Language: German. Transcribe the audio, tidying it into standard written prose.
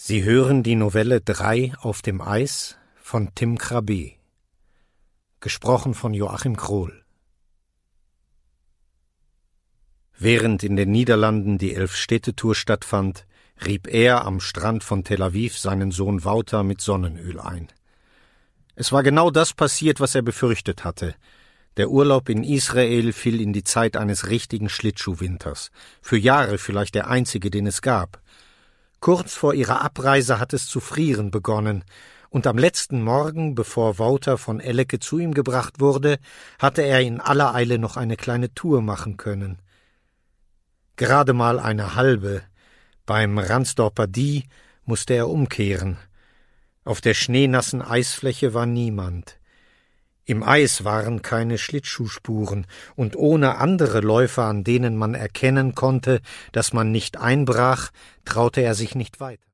Sie hören die Novelle 3 auf dem Eis von Tim Krabbe. Gesprochen von Joachim Krohl. Während in den Niederlanden die Elfstädte-Tour stattfand, rieb er am Strand von Tel Aviv seinen Sohn Wouter mit Sonnenöl ein. Es war genau das passiert, was er befürchtet hatte. Der Urlaub in Israel fiel in die Zeit eines richtigen Schlittschuhwinters. Für Jahre vielleicht der einzige, den es gab. Kurz vor ihrer Abreise hat es zu frieren begonnen, und am letzten Morgen, bevor Wouter von Eleke zu ihm gebracht wurde, hatte er in aller Eile noch eine kleine Tour machen können. Gerade mal eine halbe. Beim Ransdorper Die musste er umkehren. Auf der schneenassen Eisfläche war niemand. Im Eis waren keine Schlittschuhspuren, und ohne andere Läufer, an denen man erkennen konnte, dass man nicht einbrach, traute er sich nicht weiter.